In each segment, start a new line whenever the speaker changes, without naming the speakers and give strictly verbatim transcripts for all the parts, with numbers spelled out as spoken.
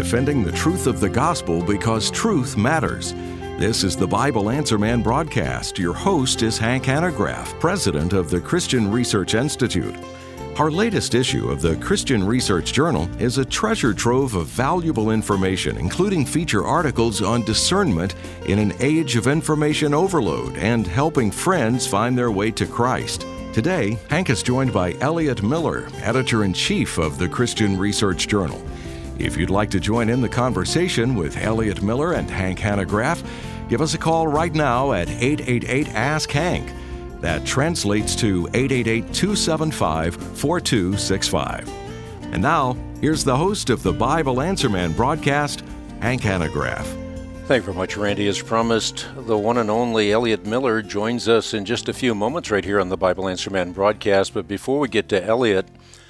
defending the truth of the gospel because truth matters. This is the Bible Answer Man broadcast. Your host is Hank Hanegraaff, president of the Christian Research Institute. Our latest issue of the Christian Research Journal is a treasure trove of valuable information, including feature articles on discernment in an age of information overload and helping friends find their way to Christ. Today, Hank is joined by Elliot Miller, editor-in-chief of the Christian Research Journal. If you'd like to join in the conversation with Elliot Miller and Hank Hanegraaff, give us a call right now at eight eight eight, ask Hank. That translates to eight eight eight, two seven five, four two six five. And now, here's the host of the Bible Answer Man broadcast, Hank Hanegraaff.
Thank you very much, Randy. As promised, the one and only Elliot Miller joins us in just a few moments right here on the Bible Answer Man broadcast. But before we get to Elliot,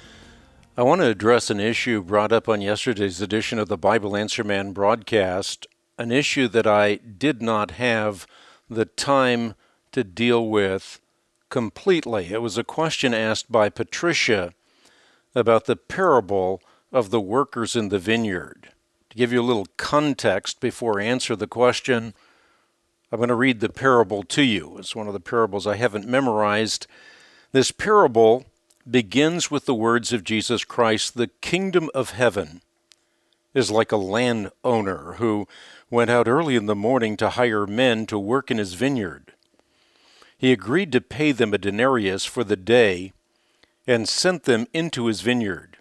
I want to address an issue brought up on yesterday's edition of the Bible Answer Man broadcast, an issue that I did not have the time to deal with completely. It was a question asked by Patricia about the parable of the workers in the vineyard. To give you a little context before I answer the question, I'm going to read the parable to you. It's one of the parables I haven't memorized. This parable begins with the words of Jesus Christ. The kingdom of heaven is like a landowner who went out early in the morning to hire men to work in his vineyard. He agreed to pay them a denarius for the day and sent them into his vineyard.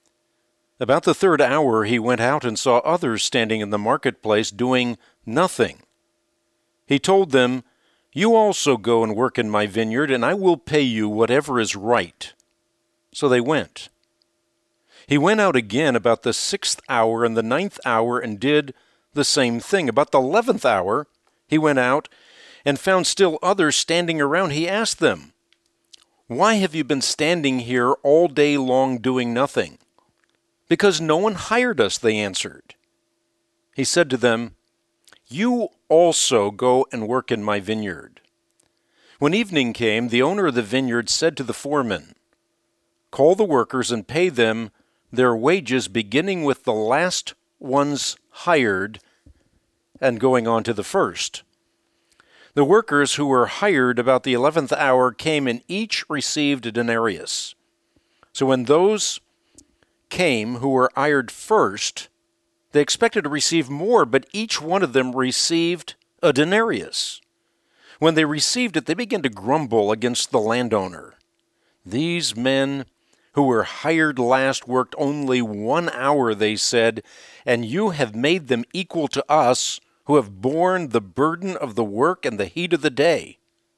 About the third hour he went out and saw others standing in the marketplace doing nothing. He told them, "You also go and work in my vineyard, and I will pay you whatever is right." So they went. He went out again about the sixth hour and the ninth hour and did the same thing. About the eleventh hour, he went out and found still others standing around. He asked them, "Why have you been standing here all day long doing nothing?" "Because no one hired us," they answered. He said to them, "You also go and work in my vineyard." When evening came, the owner of the vineyard said to the foreman, "Call the workers and pay them their wages, beginning with the last ones hired and going on to the first." The workers who were hired about the eleventh hour came and each received a denarius. So when those came who were hired first, they expected to receive more, but each one of them received a denarius. When they received it, they began to grumble against the landowner. "These men who were hired last worked only one hour," they said, "and you have made them equal to us who have borne the burden of the work and the heat of the day."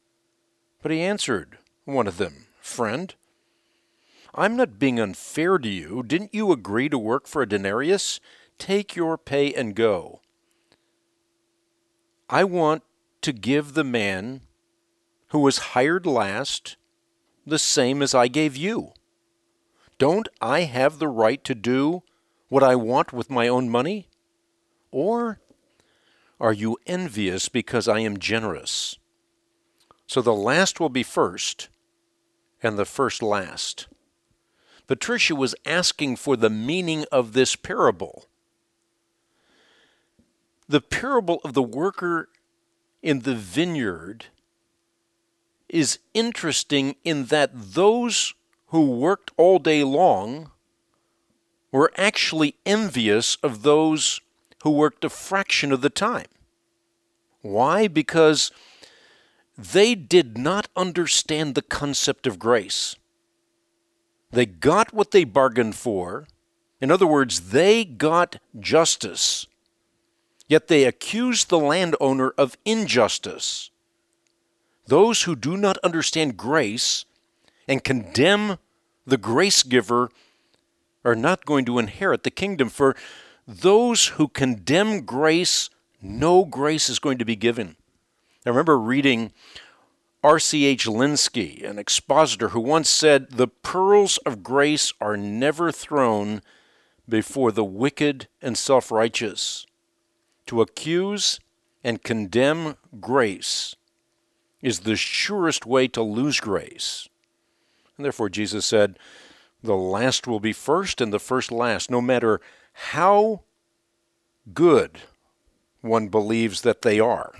But he answered one of them, "Friend, I'm not being unfair to you. Didn't you agree to work for a denarius? Take your pay and go. I want to give the man who was hired last the same as I gave you. Don't I have the right to do what I want with my own money? Or are you envious because I am generous? So the last will be first, and the first last." Patricia was asking for the meaning of this parable. The parable of the worker in the vineyard is interesting in that those who worked all day long were actually envious of those who worked a fraction of the time. Why? Because they did not understand the concept of grace. They got what they bargained for. In other words, they got justice. Yet they accused the landowner of injustice. Those who do not understand grace and condemn the grace giver are not going to inherit the kingdom. For those who condemn grace, no grace is going to be given. I remember reading R C H Linsky, an expositor, who once said, "The pearls of grace are never thrown before the wicked and self-righteous. To accuse and condemn grace is the surest way to lose grace." And therefore Jesus said, the last will be first and the first last. No matter how good one believes that they are.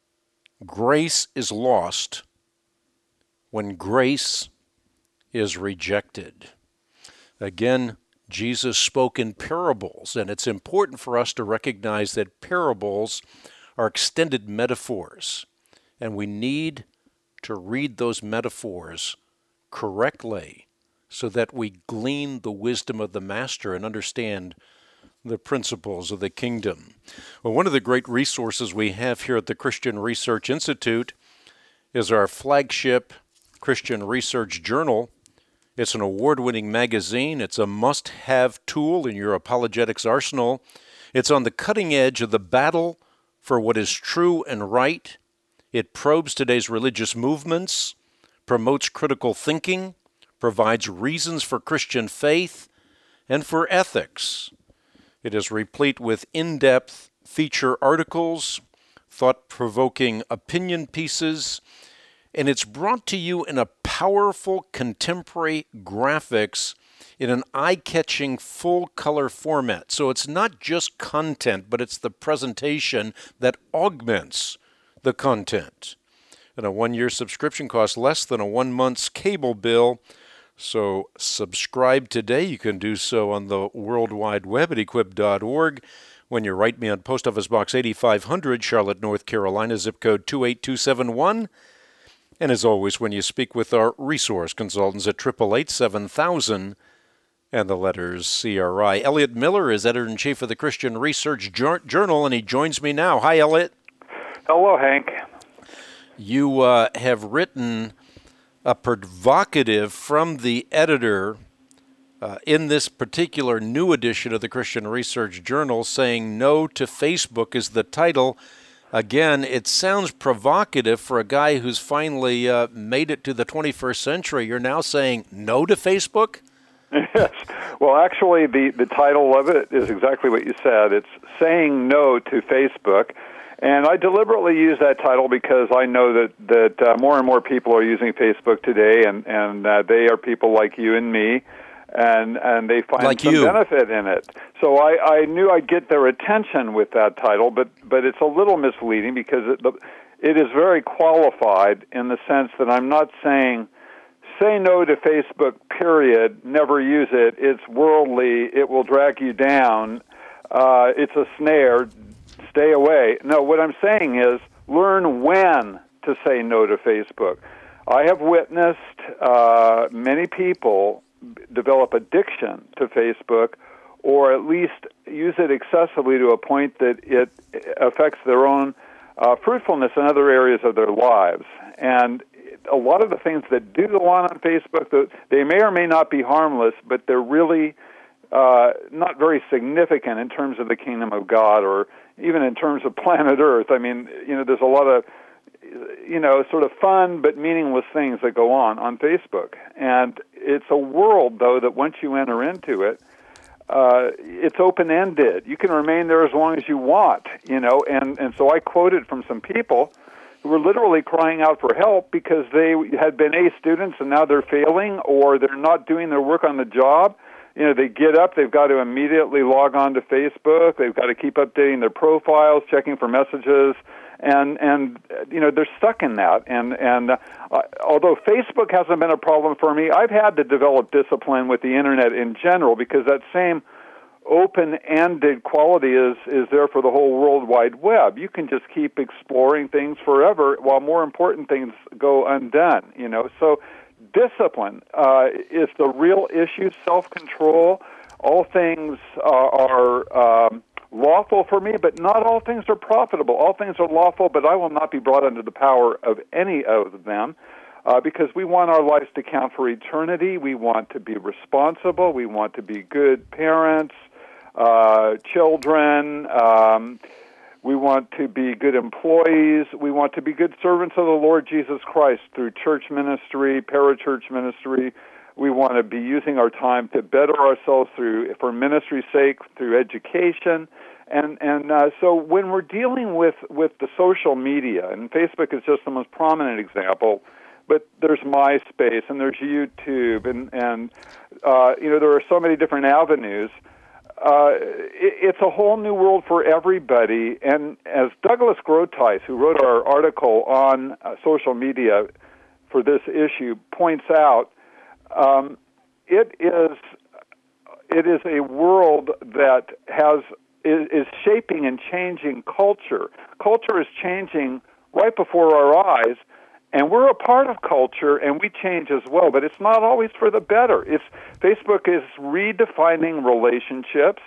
Grace is lost when grace is rejected. Again, Jesus spoke in parables, and it's important for us to recognize that parables are extended metaphors, and we need to read those metaphors correctly so that we glean the wisdom of the Master and understand the principles of the kingdom. Well, one of the great resources we have here at the Christian Research Institute is our flagship Christian Research Journal. It's an award-winning magazine. It's a must-have tool in your apologetics arsenal. It's on the cutting edge of the battle for what is true and right. It probes today's religious movements, promotes critical thinking, provides reasons for Christian faith, and for ethics. It is replete with in-depth feature articles, thought-provoking opinion pieces, and it's brought to you in a powerful contemporary graphics in an eye-catching full-color format. So it's not just content, but it's the presentation that augments the content. And a one-year subscription costs less than a one-month's cable bill. So subscribe today. You can do so on the World Wide Web at equip dot org. When you write me on Post Office Box eighty-five hundred, Charlotte, North Carolina, zip code two eight two seven one. And as always, when you speak with our resource consultants at eight eight eight, seven thousand and the letters C R I. Elliot Miller is editor-in-chief of the Christian Research Journal, and he joins me now. Hi, Elliot.
Hello, Hank.
You uh, have written a provocative from the editor uh, in this particular new edition of the Christian Research Journal, saying "No to Facebook" is the title. Again, it sounds provocative for a guy who's finally uh, made it to the twenty-first century. You're now saying no to Facebook?
Yes. Well, actually, the, the title of it is exactly what you said. It's Saying No to Facebook. And I deliberately use that title because I know that, that uh, more and more people are using Facebook today, and, and uh, they are people like you and me, and and they find
like
some
you.
benefit in it. So I, I knew I'd get their attention with that title, but, but it's a little misleading because it, the, it is very qualified in the sense that I'm not saying, say no to Facebook, period, never use it, it's worldly, it will drag you down, uh, it's a snare, stay away. No, what I'm saying is learn when to say no to Facebook. I have witnessed uh, many people develop addiction to Facebook, or at least use it excessively to a point that it affects their own uh, fruitfulness in other areas of their lives. And a lot of the things that do go on on Facebook, they may or may not be harmless, but they're really uh, not very significant in terms of the kingdom of God, or even in terms of planet Earth. I mean, you know, there's a lot of, you know, sort of fun but meaningless things that go on on Facebook. And it's a world, though, that once you enter into it, uh, it's open-ended. You can remain there as long as you want, you know. And, and so I quoted from some people who were literally crying out for help because they had been A students and now they're failing, or they're not doing their work on the job. You know, they get up, they've got to immediately log on to Facebook, they've got to keep updating their profiles, checking for messages, and, and you know, they're stuck in that. And, and uh, although Facebook hasn't been a problem for me, I've had to develop discipline with the Internet in general, because that same open-ended quality is, is there for the whole World Wide Web. You can just keep exploring things forever while more important things go undone, you know. So discipline uh, is the real issue, self-control. All things uh, are um, lawful for me, but not all things are profitable. All things are lawful, but I will not be brought under the power of any of them, uh, because we want our lives to count for eternity. We want to be responsible. We want to be good parents, uh, children. Um, we want to be good employees. We want to be good servants of the Lord Jesus Christ through church ministry, parachurch ministry. We want to be using our time to better ourselves through, for ministry's sake, through education. And and uh, so when we're dealing with, with the social media, and Facebook is just the most prominent example, but there's MySpace and there's YouTube, and, and uh, you know, there are so many different avenues. uh, it, it's a whole new world for everybody. And as Douglas Groothuis, who wrote our article on uh, social media for this issue, points out, um, it is it is a world that has is, is shaping and changing culture. Culture is changing right before our eyes, and we're a part of culture, and we change as well. But it's not always for the better. It's Facebook is redefining relationships,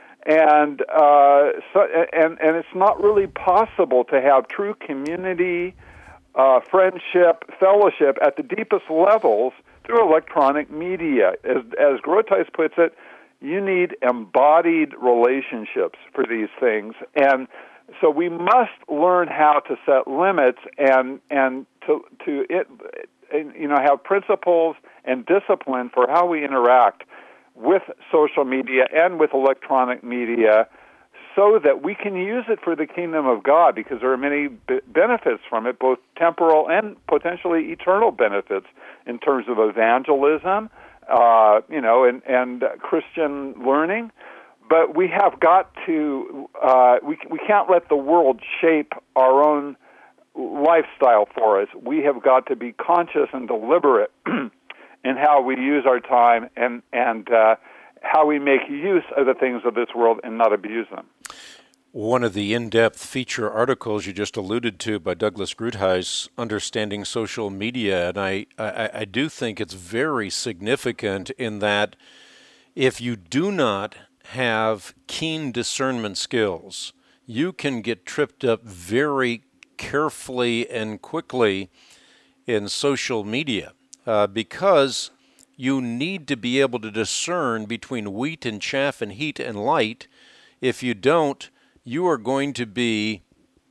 and uh, so, and and it's not really possible to have true community, uh, friendship, fellowship at the deepest levels through electronic media. As as Groothuis puts it, you need embodied relationships for these things, and so we must learn how to set limits and and to to it, you know, have principles and discipline for how we interact with social media and with electronic media, so that we can use it for the kingdom of God, because there are many b- benefits from it, both temporal and potentially eternal benefits in terms of evangelism, uh, you know, and, and Christian learning. But we have got to, uh, we, we can't let the world shape our own lifestyle for us. We have got to be conscious and deliberate in how we use our time and, and uh, how we make use of the things of this world and not abuse them.
One of the in-depth feature articles you just alluded to by Douglas Groothuis, Understanding Social Media, and I, I, I do think it's very significant in that if you do not have keen discernment skills, you can get tripped up very carefully and quickly in social media uh, because you need to be able to discern between wheat and chaff and heat and light. If you don't, you are going to be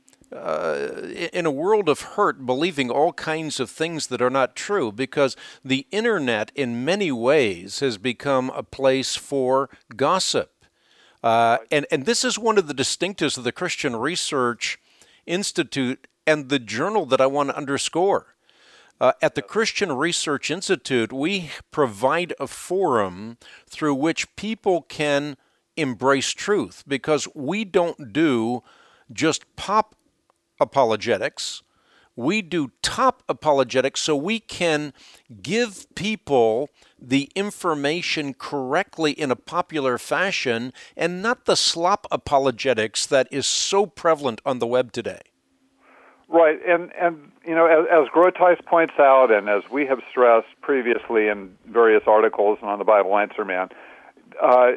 uh, in a world of hurt, believing all kinds of things that are not true, because the internet in many ways has become a place for gossip. Uh, and, and this is one of the distinctives of the Christian Research Institute and the journal that I want to underscore. Uh, at the Christian Research Institute, we provide a forum through which people can embrace truth, because we don't do just pop apologetics. We do top apologetics, so we can give people the information correctly in a popular fashion, and not the slop apologetics that is so prevalent on the web today.
Right, and, and you know, as, as Groothuis points out, and as we have stressed previously in various articles and on the Bible Answer Man, uh,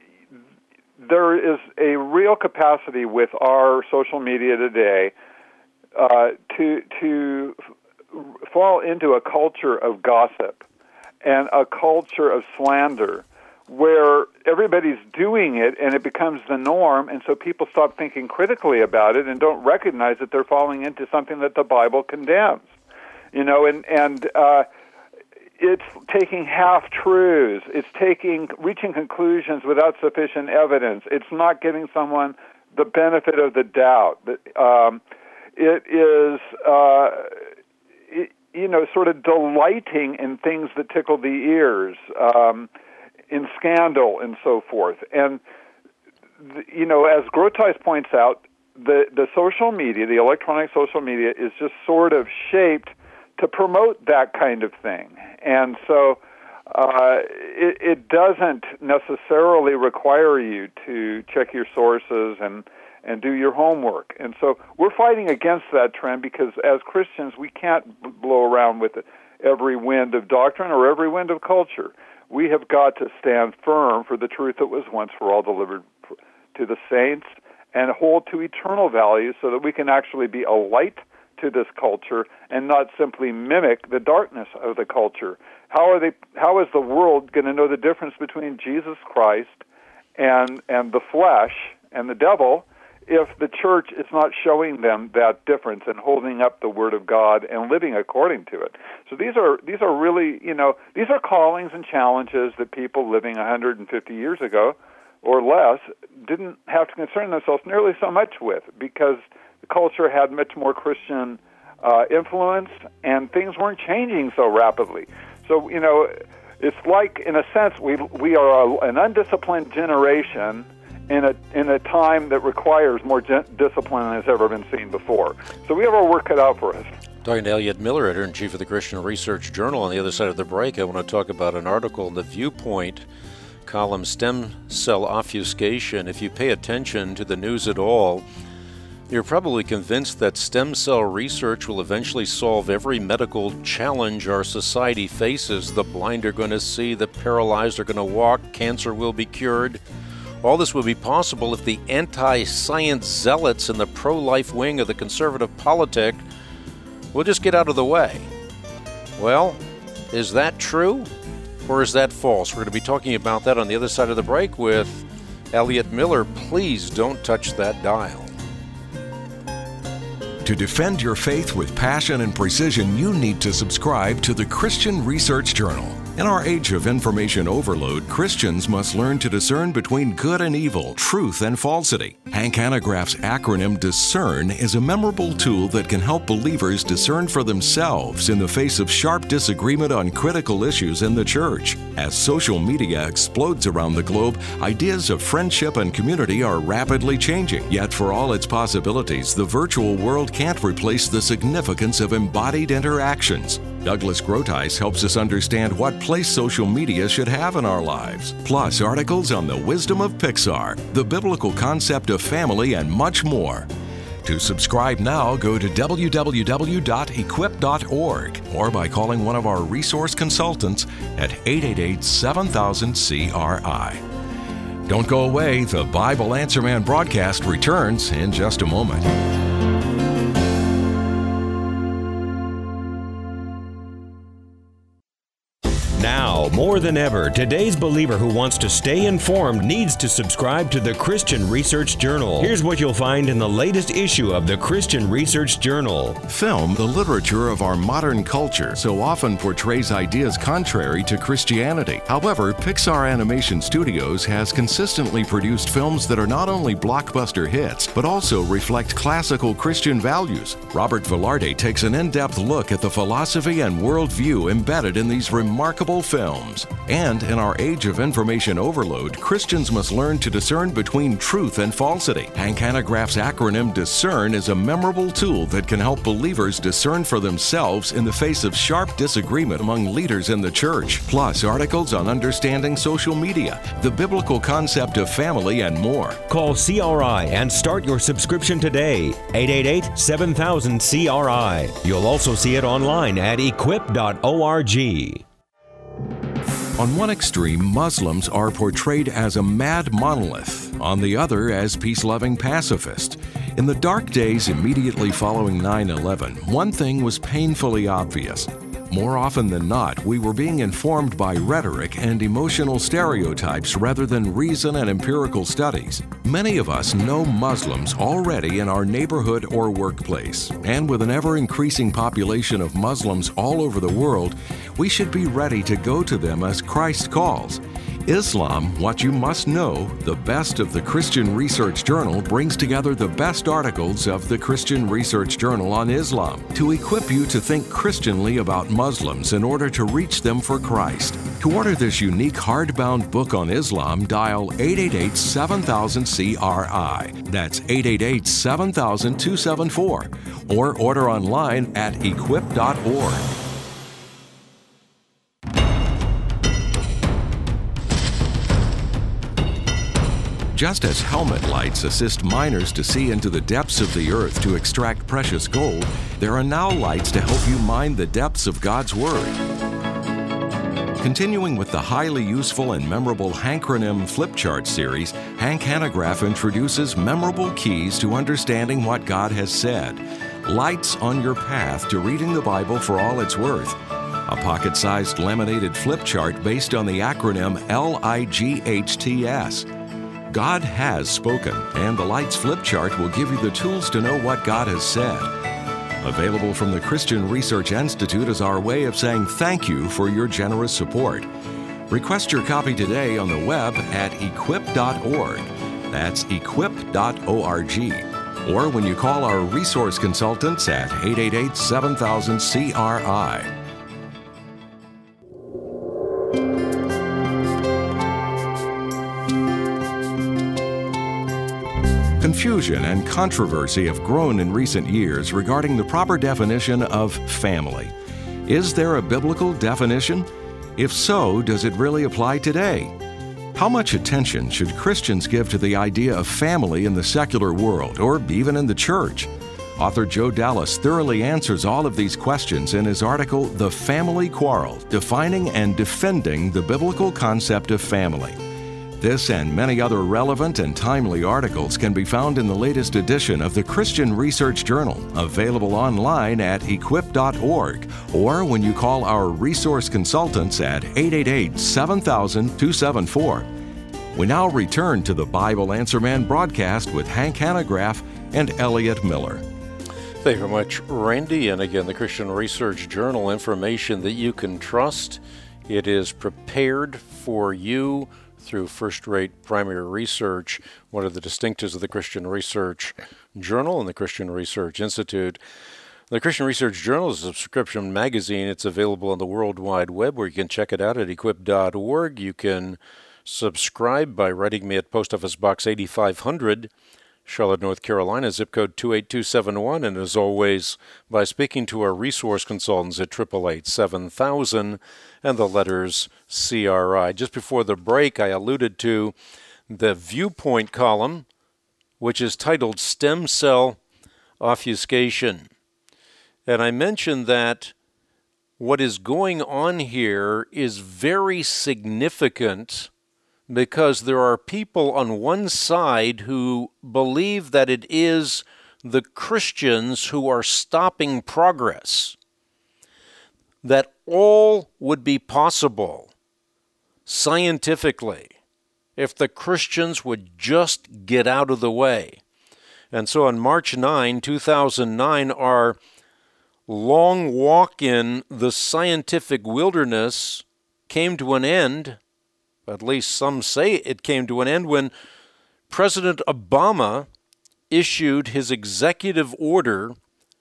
there is a real capacity with our social media today uh, to to fall into a culture of gossip and a culture of slander, where everybody's doing it and it becomes the norm, and so people stop thinking critically about it and don't recognize that they're falling into something that the Bible condemns. You know, and and uh, it's taking half-truths. It's taking reaching conclusions without sufficient evidence. It's not giving someone the benefit of the doubt. Um, it is, uh, it, you know, sort of delighting in things that tickle the ears, um, in scandal and so forth. And, the, you know, as Groothuis points out, the, the social media, the electronic social media, is just sort of shaped to promote that kind of thing. And so uh, it, it doesn't necessarily require you to check your sources and, and do your homework. And so we're fighting against that trend, because as Christians, we can't blow around with every wind of doctrine or every wind of culture. We have got to stand firm for the truth that was once for all delivered to the saints and hold to eternal values, so that we can actually be a light to this culture and not simply mimic the darkness of the culture. How are they? How is the world going to know the difference between Jesus Christ and and the flesh and the devil if the church is not showing them that difference and holding up the Word of God and living according to it? So these are these are really, you know, these are callings and challenges that people living one hundred fifty years ago or less didn't have to concern themselves nearly so much with, because the culture had much more Christian uh, influence, and things weren't changing so rapidly. So, you know, it's like, in a sense, we we are a, an undisciplined generation in a in a time that requires more gen- discipline than has ever been seen before. So we have our work cut out for us.
Talking to Elliot Miller, editor-in-chief of the Christian Research Journal. On the other side of the break, I want to talk about an article in the Viewpoint column, Stem Cell Obfuscation. If you pay attention to the news at all, you're probably convinced that stem cell research will eventually solve every medical challenge our society faces. The blind are going to see, the paralyzed are going to walk, cancer will be cured. All this would be possible if the anti-science zealots in the pro-life wing of the conservative politic will just get out of the way. Well, is that true or is that false? We're going to be talking about that on the other side of the break with Elliot Miller. Please don't touch that dial.
To defend your faith with passion and precision, you need to subscribe to the Christian Research Journal. In our age of information overload, Christians must learn to discern between good and evil, truth and falsity. Hank Hanegraaff's acronym DISCERN is a memorable tool that can help believers discern for themselves in the face of sharp disagreement on critical issues in the church. As social media explodes around the globe, ideas of friendship and community are rapidly changing. Yet for all its possibilities, the virtual world can't replace the significance of embodied interactions. Douglas Groothuis helps us understand what place social media should have in our lives, plus articles on the wisdom of Pixar, the biblical concept of family, and much more. To subscribe now, go to w w w dot equip dot org or by calling one of our resource consultants at eight eight eight, seven thousand, C R I. Don't go away, the Bible Answer Man broadcast returns in just a moment.
Now, more than ever, today's believer who wants to stay informed needs to subscribe to the Christian Research Journal. Here's what you'll find in the latest issue of the Christian Research Journal.
Film, the literature of our modern culture, so often portrays ideas contrary to Christianity. However, Pixar Animation Studios has consistently produced films that are not only blockbuster hits, but also reflect classical Christian values. Robert Velarde takes an in-depth look at the philosophy and worldview embedded in these remarkable films. And in our age of information overload, Christians must learn to discern between truth and falsity. Hank Hanegraaff's acronym DISCERN is a memorable tool that can help believers discern for themselves in the face of sharp disagreement among leaders in the church, plus articles on understanding social media, the biblical concept of family, and more.
Call C R I and start your subscription today. eight eight eight, seven thousand, C R I. You'll also see it online at equip dot org.
On one extreme, Muslims are portrayed as a mad monolith, on the other as peace-loving pacifists. In the dark days immediately following nine eleven, one thing was painfully obvious. More often than not, we were being informed by rhetoric and emotional stereotypes rather than reason and empirical studies. Many of us know Muslims already in our neighborhood or workplace, and with an ever-increasing population of Muslims all over the world, we should be ready to go to them as Christ calls. Islam, What You Must Know, the best of the Christian Research Journal, brings together the best articles of the Christian Research Journal on Islam to equip you to think Christianly about Muslims in order to reach them for Christ. To order this unique hardbound book on Islam, dial eight eight eight, seven thousand, C R I. That's eight eight eight, seven thousand, two seven four. Or order online at equip dot org. Just as helmet lights assist miners to see into the depths of the earth to extract precious gold, there are now lights to help you mine the depths of God's Word. Continuing with the highly useful and memorable Hankronym Flipchart series, Hank Hanegraaff introduces memorable keys to understanding what God has said. Lights on your path to reading the Bible for all it's worth. A pocket-sized laminated flip chart based on the acronym L I G H T S. God has spoken, and the Lights flip chart will give you the tools to know what God has said. Available from the Christian Research Institute as our way of saying thank you for your generous support. Request your copy today on the web at equip dot org. That's equip dot org. Or when you call our resource consultants at eight eight eight, seven thousand, C R I. Confusion and controversy have grown in recent years regarding the proper definition of family. Is there a biblical definition? If so, does it really apply today? How much attention should Christians give to the idea of family in the secular world, or even in the church? Author Joe Dallas thoroughly answers all of these questions in his article, The Family Quarrel, Defining and Defending the Biblical Concept of Family. This and many other relevant and timely articles can be found in the latest edition of the Christian Research Journal, available online at equip dot org, or when you call our resource consultants at eight eight eight, seven thousand, two seven four. We now return to the Bible Answer Man broadcast with Hank Hanegraaff and Elliot Miller.
Thank you very much, Randy. And again, the Christian Research Journal, information that you can trust. It is prepared for you through first-rate primary research, one of the distinctives of the Christian Research Journal and the Christian Research Institute. The Christian Research Journal is a subscription magazine. It's available on the World Wide Web, where you can check it out at equip dot org. You can subscribe by writing me at Post Office Box eighty-five hundred, Charlotte, North Carolina, zip code two eight two seven one, and as always, by speaking to our resource consultants at eight eight eight, seven thousand and the letters C R I. Just before the break, I alluded to the Viewpoint column, which is titled Stem Cell Obfuscation. And I mentioned that what is going on here is very significant because there are people on one side who believe that it is the Christians who are stopping progress, that all would be possible scientifically if the Christians would just get out of the way. And so on March ninth, two thousand nine, our long walk in the scientific wilderness came to an end. At least some say it came to an end when President Obama issued his executive order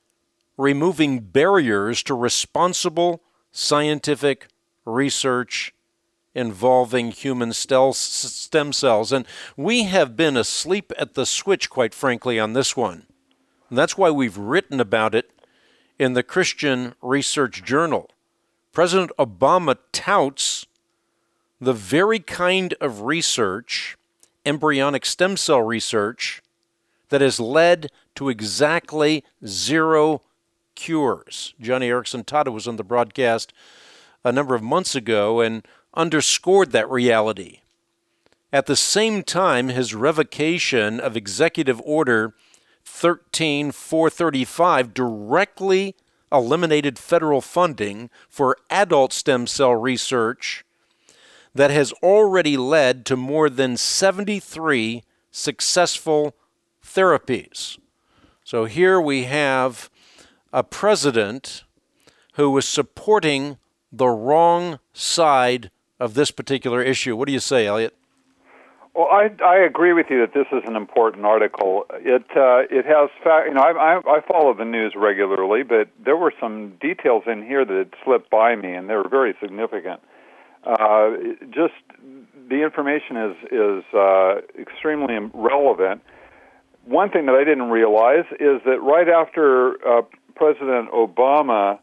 removing barriers to responsible scientific research involving human stem cells. And we have been asleep at the switch, quite frankly, on this one. And that's why we've written about it in the Christian Research Journal. President Obama touts the very kind of research, embryonic stem cell research, that has led to exactly zero cures. Johnny Erickson Tada was on the broadcast a number of months ago and underscored that reality. At the same time, his revocation of Executive Order thirteen four thirty-five directly eliminated federal funding for adult stem cell research that has already led to more than seventy-three successful therapies. So here we have a president who is supporting the wrong side of this particular issue. What do you say, Elliot?
Well, I, I agree with you that this is an important article. It uh, it has fact. You know, I, I I follow the news regularly, but there were some details in here that had slipped by me, and they were very significant. Uh, just the information is is uh, extremely relevant. One thing that I didn't realize is that right after uh, President Obama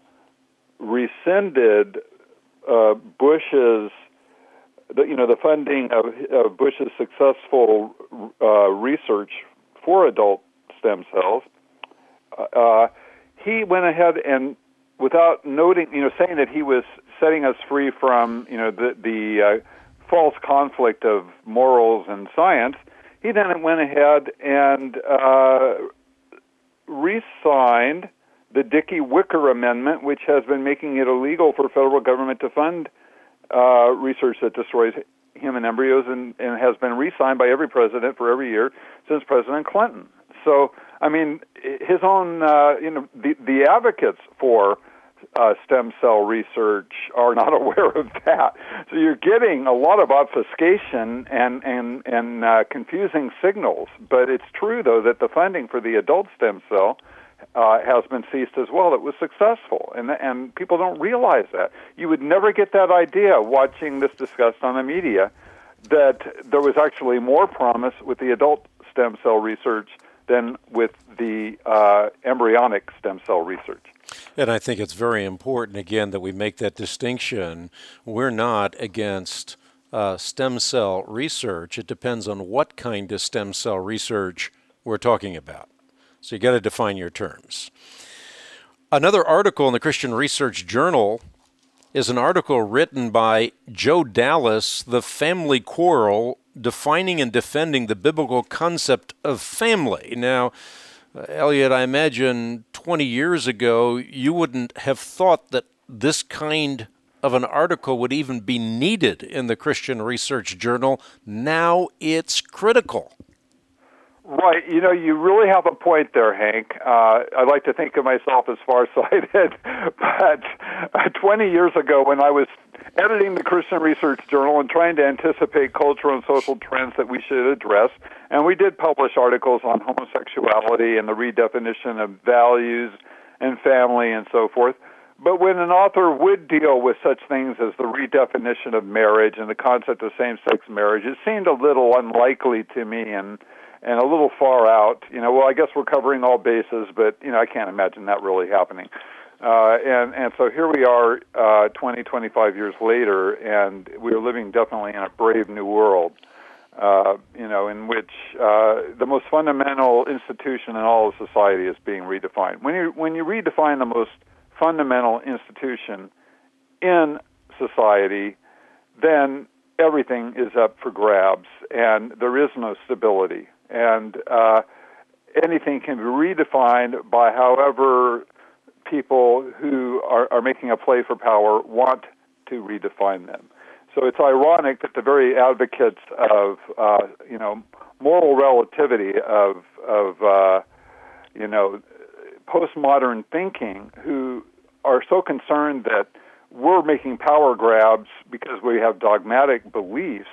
rescinded uh, Bush's, the, you know, the funding of, of Bush's successful uh, research for adult stem cells, uh, he went ahead and, without noting, you know, saying that he was setting us free from, you know, the the uh, false conflict of morals and science, he then went ahead and uh, re-signed the Dickey-Wicker Amendment, which has been making it illegal for federal government to fund uh, research that destroys human embryos, and, and has been re-signed by every president for every year since President Clinton. So, I mean, his own, uh, you know, the, the advocates for Uh, stem cell research are not aware of that. So you're getting a lot of obfuscation and and and uh, confusing signals. But it's true, though, that the funding for the adult stem cell uh, has been ceased as well. It was successful, and and people don't realize that. You would never get that idea watching this discussed on the media, that there was actually more promise with the adult stem cell research than with the uh, embryonic stem cell research.
And I think it's very important, again, that we make that distinction. We're not against uh, stem cell research. It depends on what kind of stem cell research we're talking about. So you got to define your terms. Another article in the Christian Research Journal is an article written by Joe Dallas, The Family Quarrel, Defining and Defending the Biblical Concept of Family. Now, uh, Elliot, I imagine twenty years ago, you wouldn't have thought that this kind of an article would even be needed in the Christian Research Journal. Now it's critical.
Right. You know, you really have a point there, Hank. Uh, I like to think of myself as far-sighted, but uh, twenty years ago when I was editing the Christian Research Journal and trying to anticipate cultural and social trends that we should address, and we did publish articles on homosexuality and the redefinition of values and family and so forth. But when an author would deal with such things as the redefinition of marriage and the concept of same-sex marriage, it seemed a little unlikely to me and and a little far out. You know, well, I guess we're covering all bases, but, you know, I can't imagine that really happening. Uh, and, and so here we are uh, twenty, twenty-five years later, and we are living definitely in a brave new world, uh, you know, in which uh, the most fundamental institution in all of society is being redefined. When you, when you redefine the most fundamental institution in society, then everything is up for grabs, and there is no stability. And uh, anything can be redefined by however people who are, are making a play for power want to redefine them. So it's ironic that the very advocates of, uh, you know, moral relativity, of, of uh, you know, postmodern thinking, who are so concerned that we're making power grabs because we have dogmatic beliefs,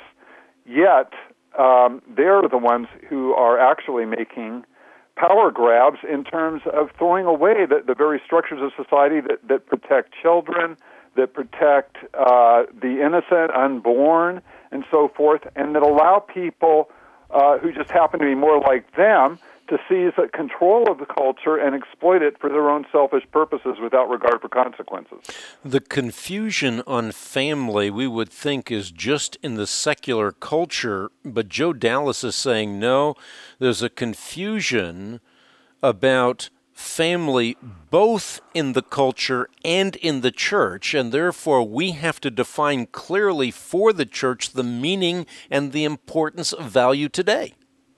yet um, they're the ones who are actually making power grabs in terms of throwing away the, the very structures of society that, that protect children, that protect uh, the innocent, unborn, and so forth, and that allow people uh, who just happen to be more like them to seize control of the culture and exploit it for their own selfish purposes without regard for consequences.
The confusion on family, we would think, is just in the secular culture, but Joe Dallas is saying, no, there's a confusion about family both in the culture and in the church, and therefore we have to define clearly for the church the meaning and the importance of value today.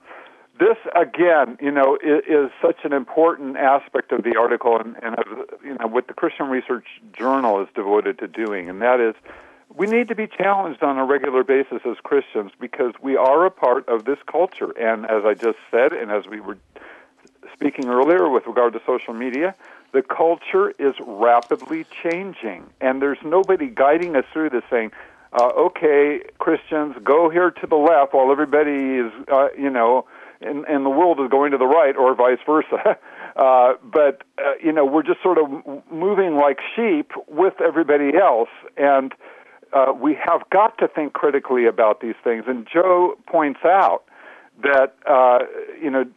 This, again, you know, is, is such an important aspect of the article and, and of, you know, what the Christian Research Journal is devoted to doing, and that is we need to be challenged on a regular basis as Christians because we are a part of this culture. And as I just said, and as we were speaking earlier with regard to social media, the culture is rapidly changing, and there's nobody guiding us through this saying, uh, okay, Christians, go here to the left while everybody is, uh, you know, And, and the world is going to the right, or vice versa. Uh, but, uh, you know, we're just sort of moving like sheep with everybody else. And uh, we have got to think critically about these things. And Joe points out that, uh, you know,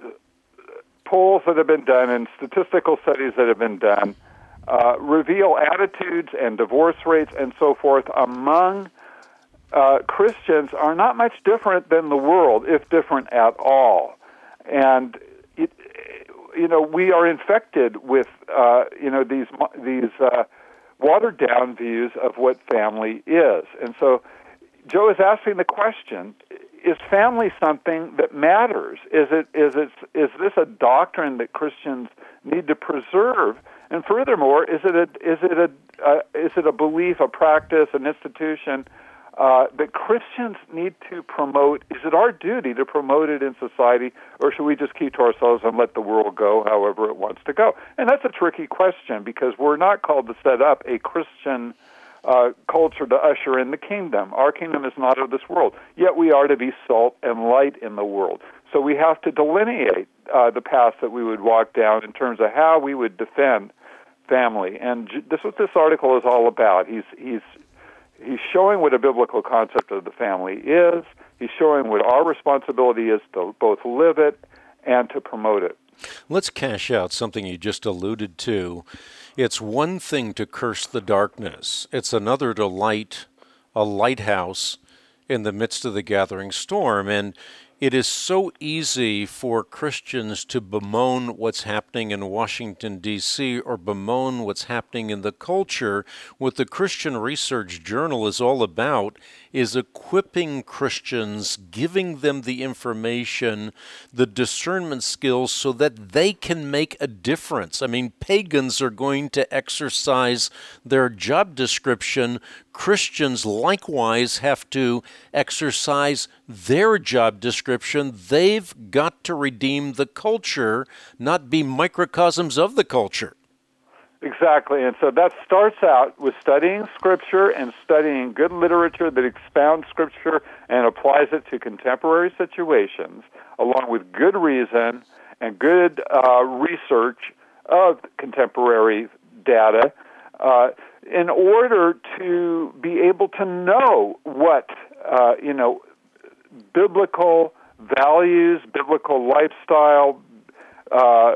polls that have been done and statistical studies that have been done uh, reveal attitudes and divorce rates and so forth among Uh, Christians are not much different than the world, if different at all. And, it, you know, we are infected with, uh, you know, these these uh, watered-down views of what family is. And so Joe is asking the question, is family something that matters? Is it is it is this a doctrine that Christians need to preserve? And furthermore, is it a is it a uh, is it a belief, a practice, an institution Uh, that Christians need to promote? Is it our duty to promote it in society, or should we just keep to ourselves and let the world go however it wants to go? And that's a tricky question because we're not called to set up a Christian uh, culture to usher in the kingdom. Our kingdom is not of this world, yet we are to be salt and light in the world. So we have to delineate uh, the path that we would walk down in terms of how we would defend family. And this is what this article is all about. He's he's he's showing what a biblical concept of the family is. He's showing what our responsibility is to both live it and to promote it.
Let's cash out something you just alluded to. It's one thing to curse the darkness. It's another to light a lighthouse in the midst of the gathering storm. And it is so easy for Christians to bemoan what's happening in Washington, D C, or bemoan what's happening in the culture. What the Christian Research Journal is all about is equipping Christians, giving them the information, the discernment skills, so that they can make a difference. I mean, pagans are going to exercise their job description. Christians likewise have to exercise their job description. They've got to redeem the culture, not be microcosms of the culture.
Exactly, and so that starts out with studying Scripture and studying good literature that expounds Scripture and applies it to contemporary situations, along with good reason and good uh, research of contemporary data, uh, in order to be able to know what, uh, you know, biblical values, biblical lifestyle, uh,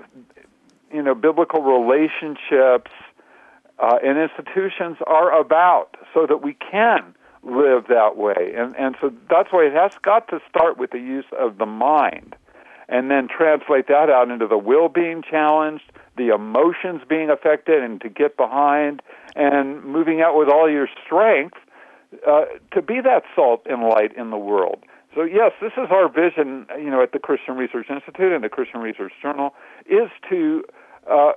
you know, biblical relationships uh, and institutions are about, so that we can live that way. And and so that's why it has got to start with the use of the mind, and then translate that out into the will being challenged, the emotions being affected, and to get behind, and moving out with all your strength uh, to be that salt and light in the world. So yes, this is our vision, you know, at the Christian Research Institute and the Christian Research Journal, is to uh,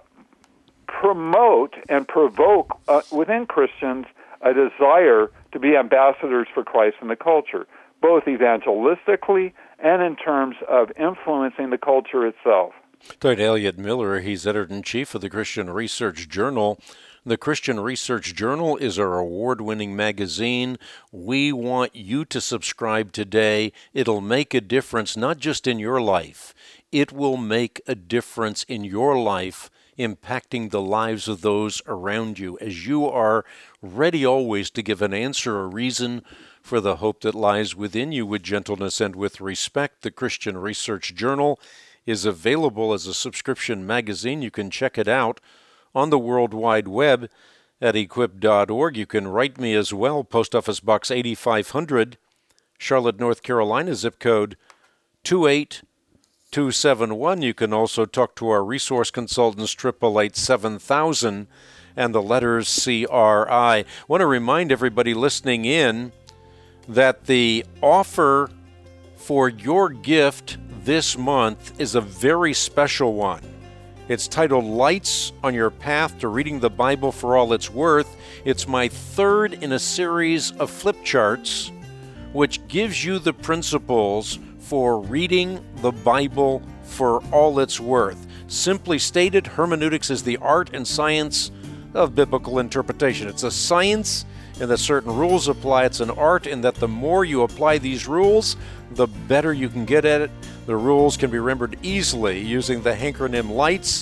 promote and provoke uh, within Christians a desire to be ambassadors for Christ in the culture, both evangelistically and in terms of influencing the culture itself.
Doctor Elliot Miller, he's editor-in-chief of the Christian Research Journal. The Christian Research Journal is our award-winning magazine. We want you to subscribe today. It'll make a difference, not just in your life. It will make a difference in your life, impacting the lives of those around you, as you are ready always to give an answer, a reason for the hope that lies within you with gentleness and with respect. The Christian Research Journal is available as a subscription magazine. You can check it out on the World Wide Web at equip dot org. You can write me as well, Post Office Box eighty-five hundred, Charlotte, North Carolina, zip code two eight two seven one. You can also talk to our resource consultants, eight eight eight, seven thousand, and the letters C R I. I want to remind everybody listening in that the offer for your gift this month is a very special one. It's titled Lights on Your Path to Reading the Bible for All It's Worth. It's my third in a series of flip charts, which gives you the principles for reading the Bible for all it's worth. Simply stated, hermeneutics is the art and science of biblical interpretation. It's a science in that certain rules apply. It's an art in that the more you apply these rules, the better you can get at it. The rules can be remembered easily using the acronym LIGHTS.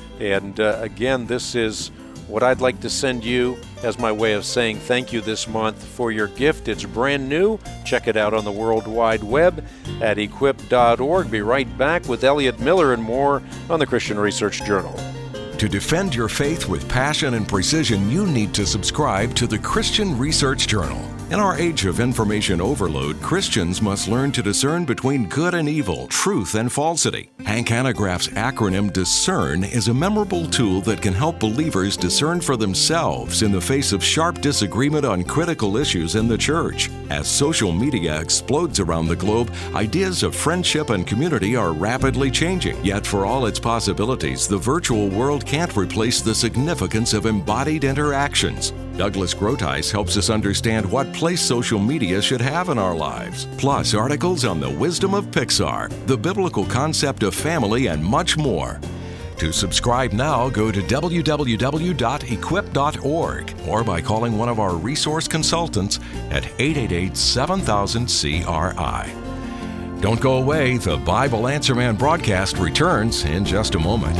And uh, again, this is what I'd like to send you as my way of saying thank you this month for your gift. It's brand new. Check it out on the World Wide Web at equip dot org. Be right back with Elliot Miller and more on the Christian Research Journal.
To defend your faith with passion and precision, you need to subscribe to the Christian Research Journal. In our age of information overload, Christians must learn to discern between good and evil, truth and falsity. Hank Hanegraaff's acronym DISCERN is a memorable tool that can help believers discern for themselves in the face of sharp disagreement on critical issues in the church. As social media explodes around the globe, ideas of friendship and community are rapidly changing. Yet for all its possibilities, the virtual world can't replace the significance of embodied interactions. Douglas Groothuis helps us understand what place social media should have in our lives, plus articles on the wisdom of Pixar, the biblical concept of family, and much more. To subscribe now, go to w w w dot equip dot org or by calling one of our resource consultants at eight eight eight, seven thousand, C R I. Don't go away. The Bible Answer Man broadcast returns in just a moment.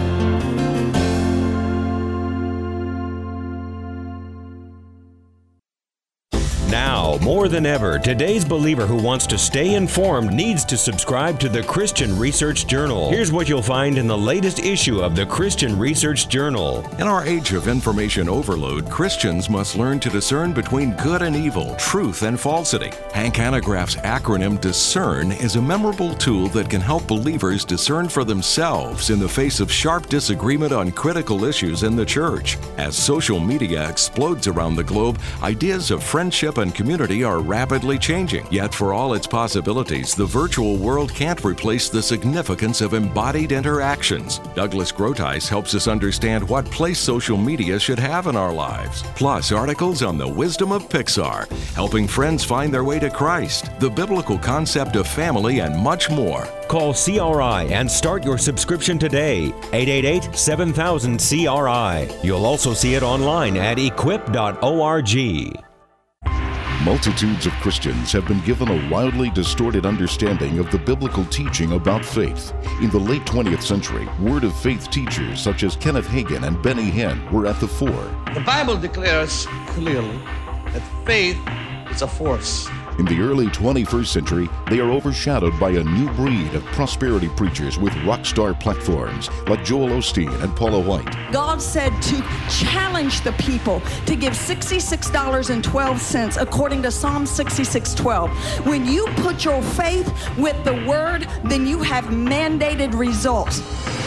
Now, more than ever, today's believer who wants to stay informed needs to subscribe to the Christian Research Journal. Here's what you'll find in the latest issue of the Christian Research Journal.
In our age of information overload, Christians must learn to discern between good and evil, truth and falsity. Hank Hanegraaff's acronym DISCERN is a memorable tool that can help believers discern for themselves in the face of sharp disagreement on critical issues in the church. As social media explodes around the globe, ideas of friendship and community are rapidly changing. Yet for all its possibilities, the virtual world can't replace the significance of embodied interactions. Douglas Groothuis helps us understand what place social media should have in our lives. Plus, articles on the wisdom of Pixar, helping friends find their way to Christ, the biblical concept of family, and much more.
Call C R I and start your subscription today. eight eight eight, seven thousand, C R I. You'll also see it online at equip dot org.
Multitudes of Christians have been given a wildly distorted understanding of the biblical teaching about faith. In the late twentieth century, Word of Faith teachers such as Kenneth Hagin and Benny Hinn were at the fore.
The Bible declares clearly that faith is a force.
In the early twenty-first century, they are overshadowed by a new breed of prosperity preachers with rock star platforms like Joel Osteen and Paula White.
God said to challenge the people to give sixty-six dollars and twelve cents according to Psalm sixty-six twelve. When you put your faith with the Word, then you have mandated results.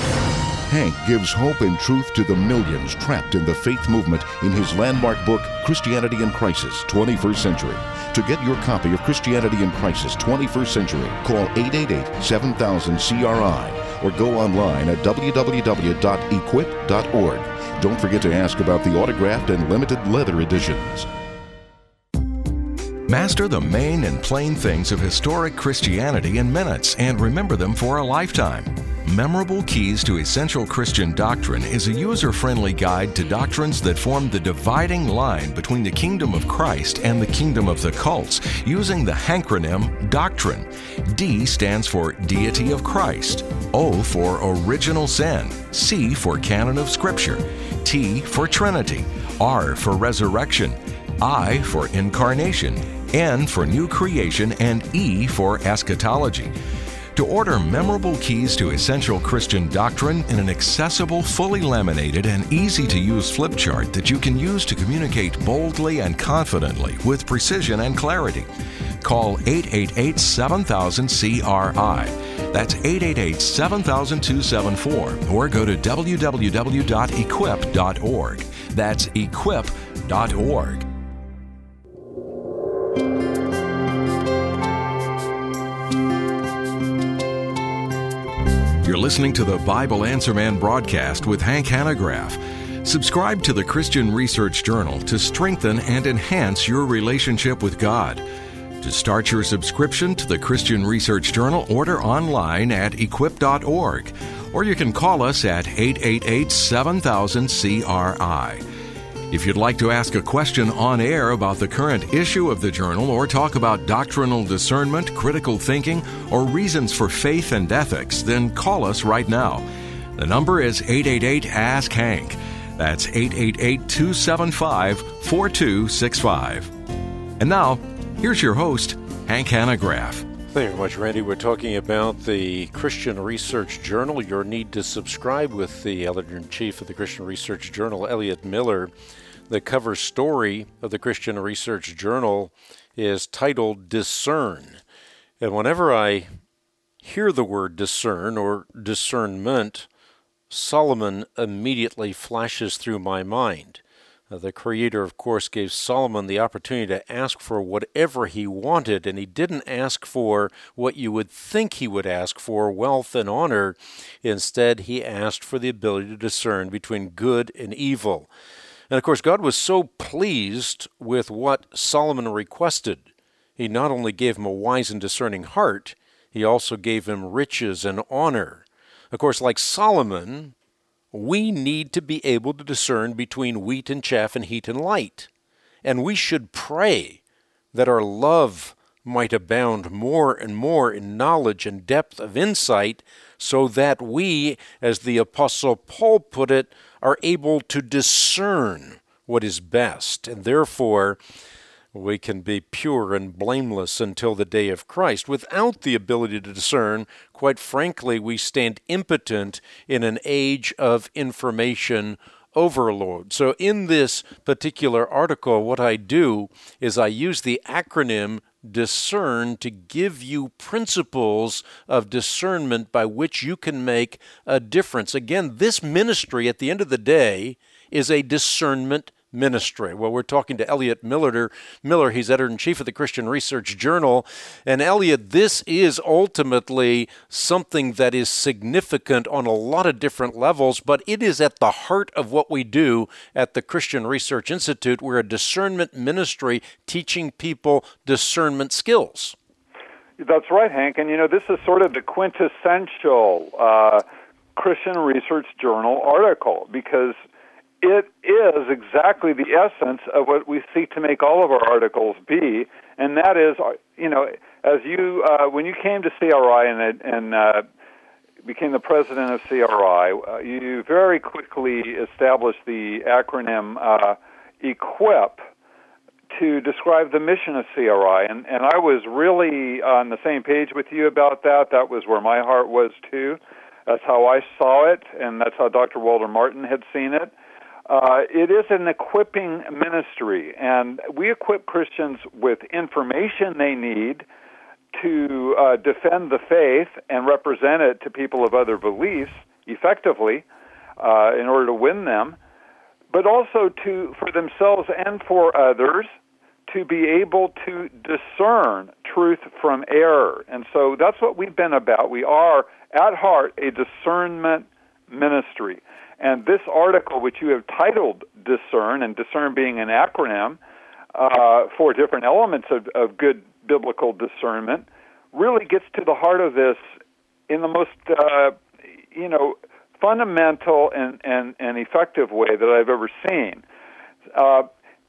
Hank gives hope and truth to the millions trapped in the faith movement in his landmark book, Christianity in Crisis, twenty-first century. To get your copy of Christianity in Crisis, twenty-first century, call eight eight eight, seven thousand, C R I or go online at w w w dot equip dot org. Don't forget to ask about the autographed and limited leather editions.
Master the main and plain things of historic Christianity in minutes and remember them for a lifetime. Memorable Keys to Essential Christian Doctrine is a user-friendly guide to doctrines that form the dividing line between the kingdom of Christ and the kingdom of the cults, using the hankronym Doctrine. D stands for Deity of Christ, O for Original Sin, C for Canon of Scripture, T for Trinity, R for Resurrection, I for Incarnation, N for New Creation, and E for Eschatology. To order Memorable Keys to Essential Christian Doctrine in an accessible, fully laminated, and easy-to-use flip chart that you can use to communicate boldly and confidently with precision and clarity, call eight eight eight, seven thousand, C R I. That's eight eight eight, seven thousand, two seven four, or go to w w w dot equip dot org. That's equip dot org. You're listening to the Bible Answer Man broadcast with Hank Hanegraaff. Subscribe to the Christian Research Journal to strengthen and enhance your relationship with God. To start your subscription to the Christian Research Journal, order online at equip dot org, or you can call us at eight eight eight, seven thousand, C R I. If you'd like to ask a question on air about the current issue of the journal or talk about doctrinal discernment, critical thinking, or reasons for faith and ethics, then call us right now. The number is eight eight eight, ask Hank. That's eight eight eight, two seven five, four two six five. And now, here's your host, Hank Hanegraaff.
Thank you very much, Randy. We're talking about the Christian Research Journal. Your need to subscribe with the editor-in-chief of the Christian Research Journal, Elliot Miller. The cover story of the Christian Research Journal is titled Discern. And whenever I hear the word discern or discernment, Solomon immediately flashes through my mind. Uh, the Creator, of course, gave Solomon the opportunity to ask for whatever he wanted, and he didn't ask for what you would think he would ask for, wealth and honor. Instead, he asked for the ability to discern between good and evil. And, of course, God was so pleased with what Solomon requested. He not only gave him a wise and discerning heart, he also gave him riches and honor. Of course, like Solomon, we need to be able to discern between wheat and chaff and heat and light. And we should pray that our love might abound more and more in knowledge and depth of insight, so that we, as the Apostle Paul put it, are able to discern what is best, and therefore we can be pure and blameless until the day of Christ. Without the ability to discern, quite frankly, we stand impotent in an age of information overload. So in this particular article, what I do is I use the acronym DISCERN to give you principles of discernment by which you can make a difference. Again, this ministry at the end of the day is a discernment ministry. Well, we're talking to Elliot Miller. Miller, he's editor-in-chief of the Christian Research Journal. And Elliot, this is ultimately something that is significant on a lot of different levels, but it is at the heart of what we do at the Christian Research Institute. We're a discernment ministry teaching people discernment skills.
That's right, Hank. And, you know, this is sort of the quintessential uh, Christian Research Journal article, because it is exactly the essence of what we seek to make all of our articles be, and that is, you know, as you, uh, when you came to C R I and, and uh, became the president of C R I, uh, you very quickly established the acronym uh, EQUIP to describe the mission of C R I, and, and I was really on the same page with you about that. That was where my heart was, too. That's how I saw it, and that's how Doctor Walter Martin had seen it. Uh, it is an equipping ministry, and we equip Christians with information they need to uh, defend the faith and represent it to people of other beliefs effectively uh, in order to win them, but also to for themselves and for others to be able to discern truth from error. And so that's what we've been about. We are, at heart, a discernment ministry. And this article, which you have titled Discern, and Discern being an acronym uh, for different elements of, of good biblical discernment, really gets to the heart of this in the most, uh, you know, fundamental and, and, and effective way that I've ever seen. Uh,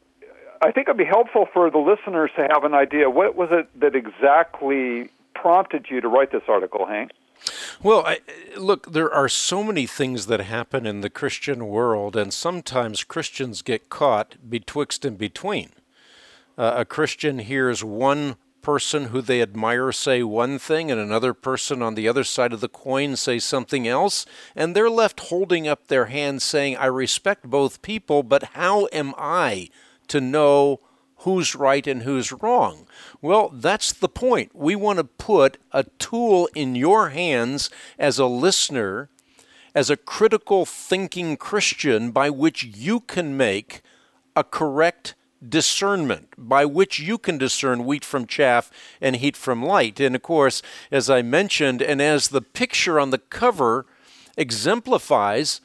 I think it would be helpful for the listeners to have an idea. What was it that exactly prompted you to write this article, Hank?
Well, I, look, there are so many things that happen in the Christian world, and sometimes Christians get caught betwixt and between. Uh, a Christian hears one person who they admire say one thing and another person on the other side of the coin say something else, and they're left holding up their hands saying, I respect both people, but how am I to know who's right and who's wrong? Well, that's the point. We want to put a tool in your hands as a listener, as a critical thinking Christian, by which you can make a correct discernment, by which you can discern wheat from chaff and heat from light. And of course, as I mentioned, and as the picture on the cover exemplifies,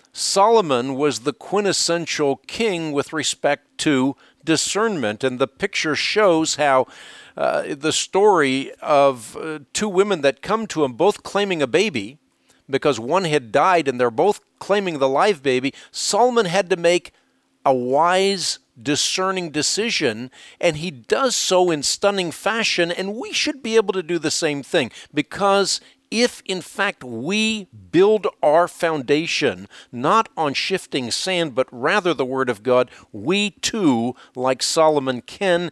Solomon was the quintessential king with respect to discernment, and the picture shows how uh, the story of uh, two women that come to him, both claiming a baby, because one had died and they're both claiming the live baby. Solomon had to make a wise, discerning decision, and he does so in stunning fashion, and we should be able to do the same thing, because if, in fact, we build our foundation not on shifting sand, but rather the Word of God, we too, like Solomon, can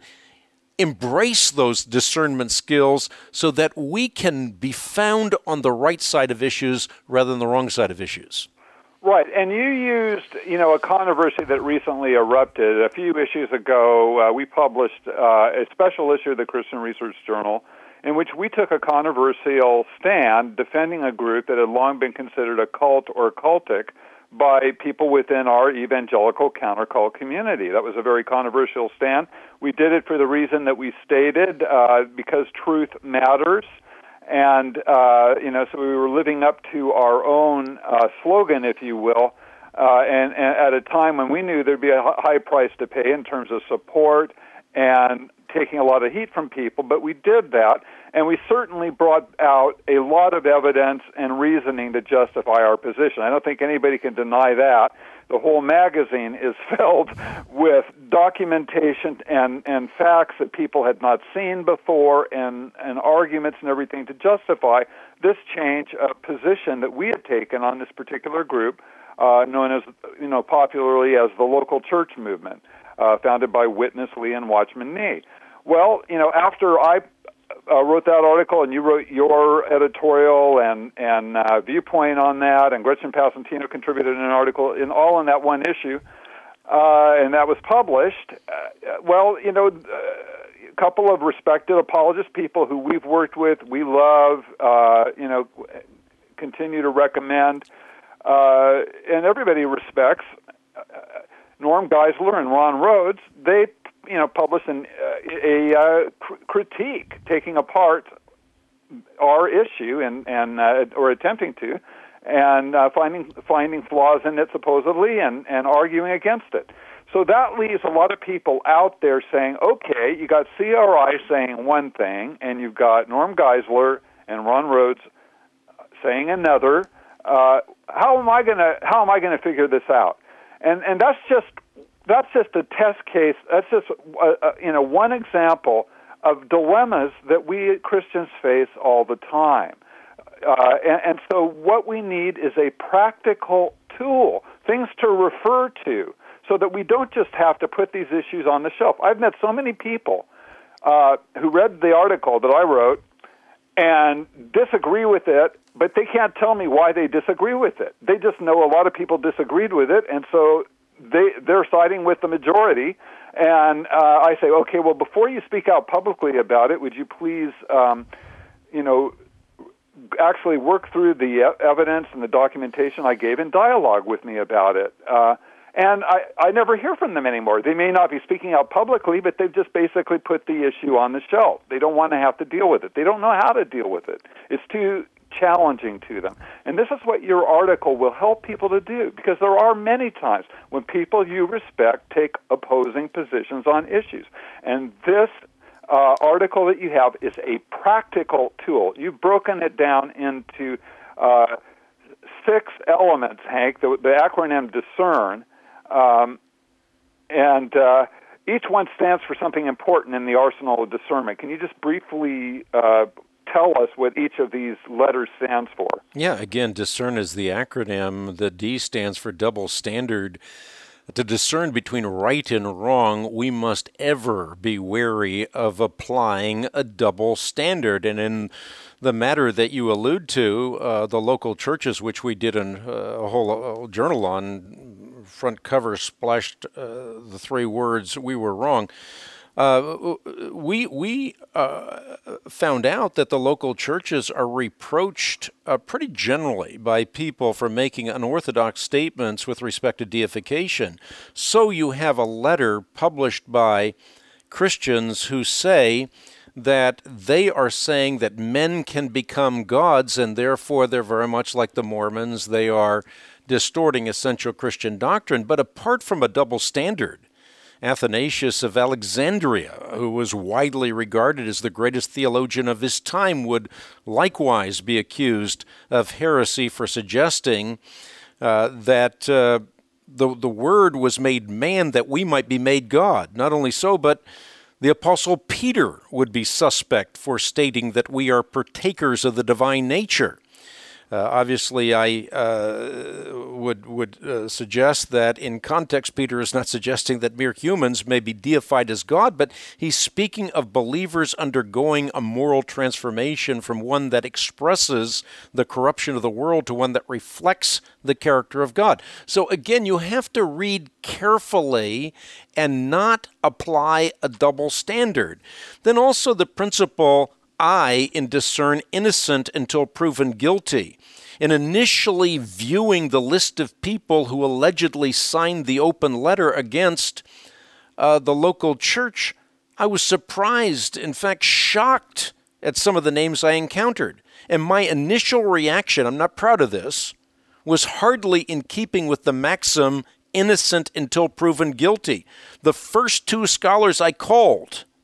embrace those discernment skills so that we can be found on the right side of issues rather than the wrong side of issues.
Right, and you used, you know, a controversy that recently erupted. A few issues ago, uh, we published uh, a special issue of the Christian Research Journal in which we took a controversial stand defending a group that had long been considered a cult or cultic by people within our evangelical countercult community. That was a very controversial stand. We did it for the reason that we stated, uh, because truth matters. And, uh, you know, so we were living up to our own uh, slogan, if you will, uh, and, and at a time when we knew there'd be a high price to pay in terms of support and taking a lot of heat from people, but we did that, and we certainly brought out a lot of evidence and reasoning to justify our position. I don't think anybody can deny that. The whole magazine is filled with documentation and, and facts that people had not seen before, and, and arguments and everything to justify this change of position that we had taken on this particular group, uh, known as, you know, popularly as the local church movement, uh, founded by Witness Lee and Watchman Nee. Well, you know, after I Uh, wrote that article, and you wrote your editorial and and uh, viewpoint on that, and Gretchen Passantino contributed an article in all in that one issue, uh, and that was published. Uh, well, you know, a couple of respected apologist people who we've worked with, we love, uh, you know, continue to recommend, uh, and everybody respects. Uh, Norm Geisler and Ron Rhodes, they you know, published an, uh, a uh, cr- critique taking apart our issue and and uh, or attempting to, and uh, finding finding flaws in it supposedly, and, and arguing against it. So that leaves a lot of people out there saying, okay, you got C R I saying one thing, and you've got Norm Geisler and Ron Rhodes saying another. Uh, how am I gonna how am I gonna figure this out? And and that's just That's just a test case. That's just uh, uh, you know one example of dilemmas that we Christians face all the time. Uh, and, and so what we need is a practical tool, things to refer to, so that we don't just have to put these issues on the shelf. I've met so many people uh, who read the article that I wrote and disagree with it, but they can't tell me why they disagree with it. They just know a lot of people disagreed with it, and so They, they're siding with the majority, and uh, I say, okay, well, before you speak out publicly about it, would you please, um, you know, actually work through the e- evidence and the documentation I gave in dialogue with me about it? Uh, and I, I never hear from them anymore. They may not be speaking out publicly, but they've just basically put the issue on the shelf. They don't want to have to deal with it. They don't know how to deal with it. It's too challenging to them. And this is what your article will help people to do, because there are many times when people you respect take opposing positions on issues. And this uh, article that you have is a practical tool. You've broken it down into uh, six elements, Hank, the, the acronym DISCERN, um, and uh, each one stands for something important in the arsenal of discernment. Can you just briefly uh, tell us what each of these letters stands for?
Yeah, again, DISCERN is the acronym. The D stands for double standard. To discern between right and wrong, we must ever be wary of applying a double standard. And in the matter that you allude to, uh, the local churches, which we did an, uh, a whole uh, journal on, front cover splashed uh, the three words, "We were wrong." Uh, we we uh, found out that the local churches are reproached uh, pretty generally by people for making unorthodox statements with respect to deification. So you have a letter published by Christians who say that they are saying that men can become gods, and therefore they're very much like the Mormons. They are distorting essential Christian doctrine. But apart from a double standard, Athanasius of Alexandria, who was widely regarded as the greatest theologian of his time, would likewise be accused of heresy for suggesting uh, that uh, the, the Word was made man that we might be made God. Not only so, but the Apostle Peter would be suspect for stating that we are partakers of the divine nature. Uh, obviously, I uh, would would uh, suggest that in context, Peter is not suggesting that mere humans may be deified as God, but he's speaking of believers undergoing a moral transformation from one that expresses the corruption of the world to one that reflects the character of God. So again, you have to read carefully and not apply a double standard. Then also the principle I in discern innocent until proven guilty. In initially viewing the list of people who allegedly signed the open letter against uh, the local church, I was surprised, in fact shocked at some of the names I encountered. And my initial reaction, I'm not proud of this, was hardly in keeping with the maxim, innocent until proven guilty. The first two scholars I called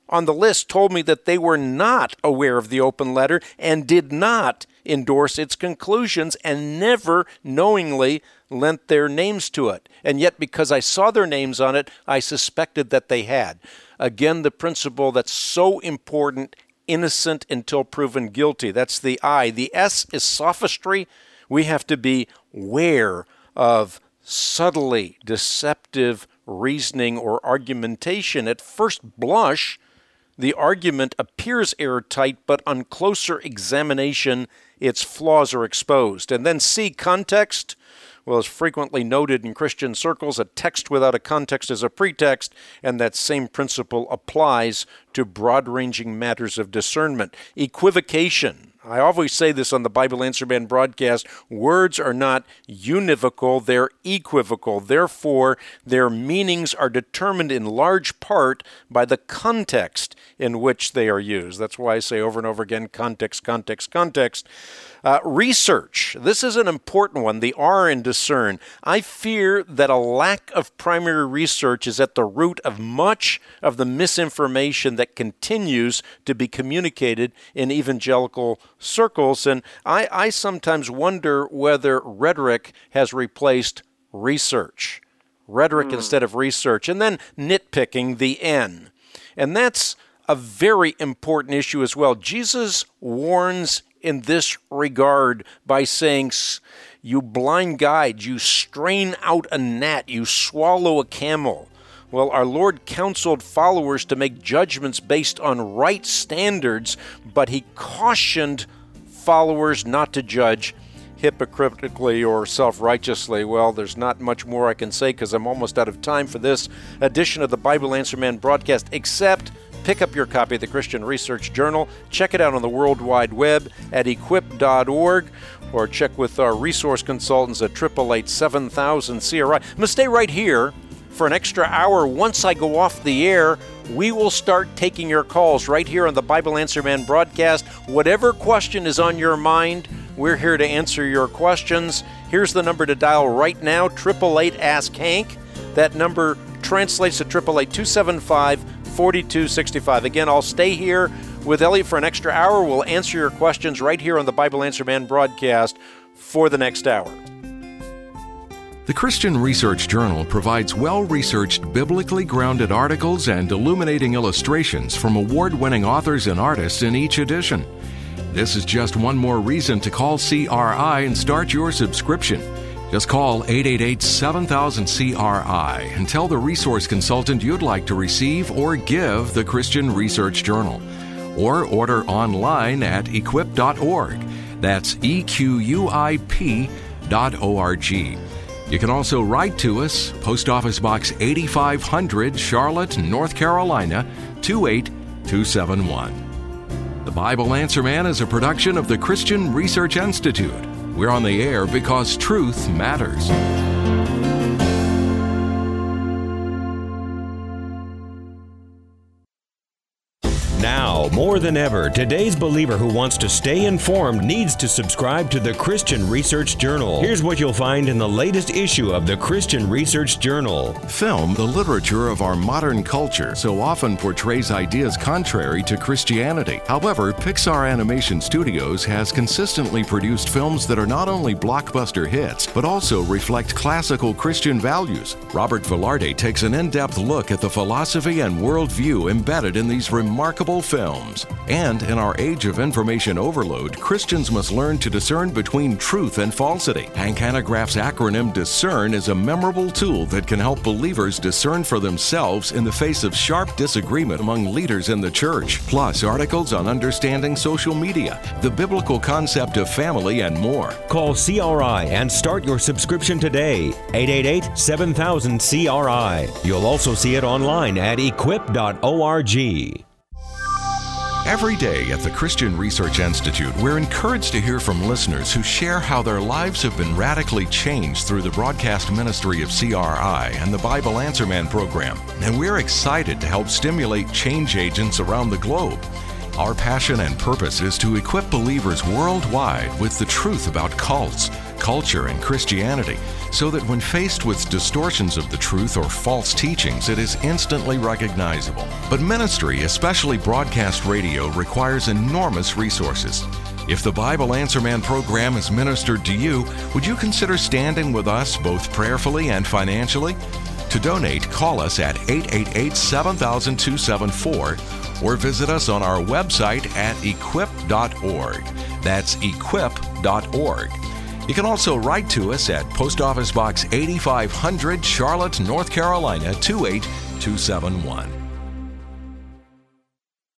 on the list told me that they were not aware of the open letter and did not endorse its conclusions and never knowingly lent their names to it. And yet, because I saw their names on it, I suspected that they had. Again, the principle that's so important, innocent until proven guilty. That's the I. The S is sophistry. We have to be aware of subtly deceptive reasoning or argumentation. At first blush, the argument appears airtight, but on closer examination, its flaws are exposed. And then C, context. Well, as frequently noted in Christian circles, a text without a context is a pretext, and that same principle applies to broad-ranging matters of discernment. Equivocation. I always say this on the Bible Answer Man broadcast, words are not univocal, they're equivocal. Therefore, their meanings are determined in large part by the context in which they are used. That's why I say over and over again, context, context, context. Uh, research. This is an important one, the R in discern. I fear that a lack of primary research is at the root of much of the misinformation that continues to be communicated in evangelical circles. And I, I sometimes wonder whether rhetoric has replaced research. Rhetoric mm. instead of research. And then nitpicking, the N. And that's a very important issue as well. Jesus warns in this regard by saying, you blind guides, you strain out a gnat, you swallow a camel. Well, our Lord counseled followers to make judgments based on right standards, but he cautioned followers not to judge hypocritically or self-righteously. Well, there's not much more I can say because I'm almost out of time for this edition of the Bible Answer Man broadcast, except pick up your copy of the Christian Research Journal. Check it out on the World Wide Web at equip dot org, or check with our resource consultants at eight eight eight, seven thousand C R I. I'm going to stay right here for an extra hour. Once I go off the air, we will start taking your calls right here on the Bible Answer Man broadcast. Whatever question is on your mind, we're here to answer your questions. Here's the number to dial right now, eight eight eight, ask Hank. That number translates to eight eight eight, two seven five, four two six five. Again, I'll stay here with Elliot for an extra hour. We'll answer your questions right here on the Bible Answer Man broadcast for the next hour.
The Christian Research Journal provides well-researched, biblically grounded articles and illuminating illustrations from award-winning authors and artists in each edition. This is just one more reason to call C R I and start your subscription. Just call eight eight eight, seven thousand, C R I and tell the resource consultant you'd like to receive or give the Christian Research Journal. Or order online at equip dot org. That's E Q U I P dot O R G. You can also write to us, Post Office Box eighty-five hundred, Charlotte, North Carolina, two eight two seven one. The Bible Answer Man is a production of the Christian Research Institute. We're on the air because truth matters.
Now, more than ever, today's believer who wants to stay informed needs to subscribe to the Christian Research Journal. Here's what you'll find in the latest issue of the Christian Research Journal.
Film, the literature of our modern culture, so often portrays ideas contrary to Christianity. However, Pixar Animation Studios has consistently produced films that are not only blockbuster hits, but also reflect classical Christian values. Robert Velarde takes an in-depth look at the philosophy and worldview embedded in these remarkable films. And in our age of information overload, Christians must learn to discern between truth and falsity. Hank Hanegraaff's acronym DISCERN is a memorable tool that can help believers discern for themselves in the face of sharp disagreement among leaders in the church. Plus, articles on understanding social media, the biblical concept of family, and more.
Call C R I and start your subscription today. eight eight eight, seven thousand, C R I. You'll also see it online at equip dot org.
Every day at the Christian Research Institute, we're encouraged to hear from listeners who share how their lives have been radically changed through the broadcast ministry of C R I and the Bible Answer Man program. And we're excited to help stimulate change agents around the globe. Our passion and purpose is to equip believers worldwide with the truth about cults, culture, and Christianity, so that when faced with distortions of the truth or false teachings, it is instantly recognizable. But ministry, especially broadcast radio, requires enormous resources. If the Bible Answer Man program is ministered to you, would you consider standing with us both prayerfully and financially? To donate, call us at eight eight eight, seven thousand, two seven four or visit us on our website at equip dot org. That's equip dot org. You can also write to us at Post Office Box eighty-five hundred, Charlotte, North Carolina, two eight two seven one.